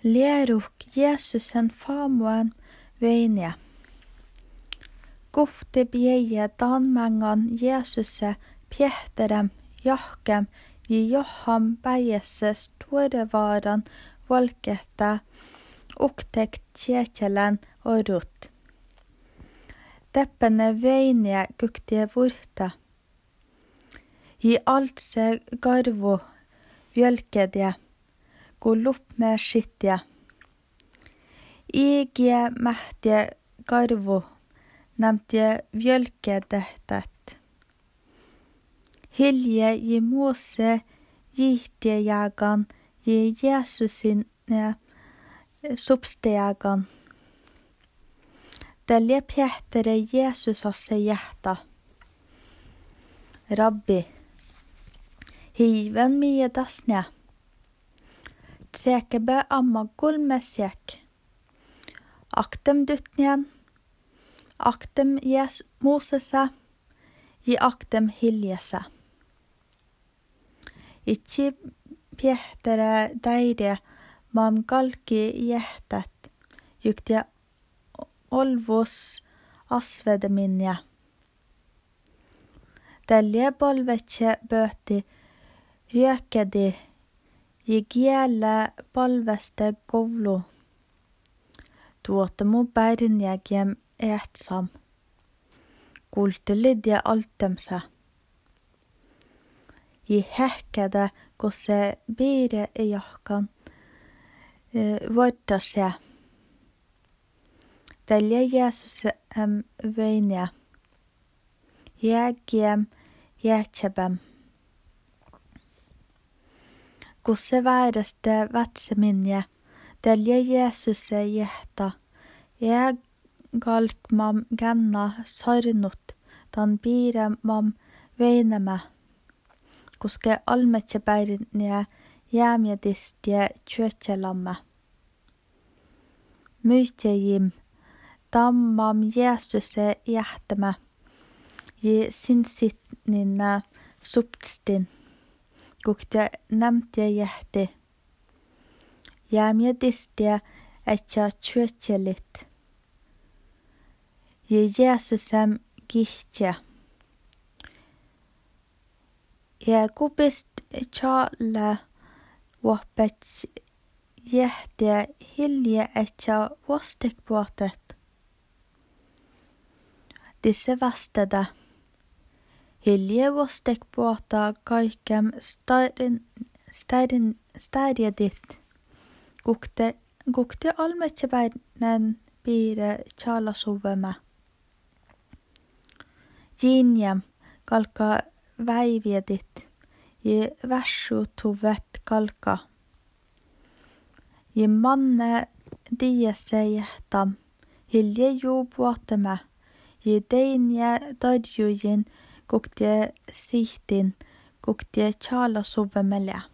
Lieruk Jeesusen faamuan veinja. Kufti bieje tanmangan Jeesuse piehterem johkem ja joham päijässä stuodevaaran volkehta uktekt tjeetjelän orut. Teppene veinja kuktie vurta. I alt se garvu vjölkedje, kun luppme skitja. Igie mähtje garvu, nämtje vjölkedehtet. Hilje i Mose jihtjejagan i Jeesusin substejagan. Tälje piehtere Jeesusasse jähtä. Rabbi, hiiven mie tasnja. Tsekebe amma kulmesjek. Aktem dytnjan. Aktem Mosesa. I aktem hiljesa. Itsi piehtere täide mam kalki jähtät. Jyktiä olvos asvedeminja. Tälje polvetse böti ryökedi ja kiellä polveste kovlu. Tuotta mu pärinjäkiem ehtsam. Kultelidja altemsa. I hähkädä, kun se biire ei johkan voittasia. Tälje Jeesus veinja. Jääkiem jäätsäpäm. Kun se väidästä vätseminjä, tälje Jeesus jähtä. Jääkalkmam gänna sarnut, tan piiremam veinämä. Koske almetsäpäirinjä jäämjädistiä tjötsälämmä. Myytjäjim, tammam Jeesus jähtämä. Ja sinsitninä subtstin, kukte nämtiä jähti. Jäämjädistiä ätsä tjötsälit. Ja Jeesusem kihtjä. Ja kupist tjaalla vuopet jähtiä hilje ätsä vostekpuotet. Disse vastada. Hilje vostekpuota kaikkem stadjedit. Kukte almetsäpäinen piire tjaalasuvema. Jinjam kalka väivjedit ja vässutuvet kalka. Ja manne diesse jähtam, hilje juupuotema, ja teinjä todjujin kuktie sihtin, kuktie tjaalasuvemellä.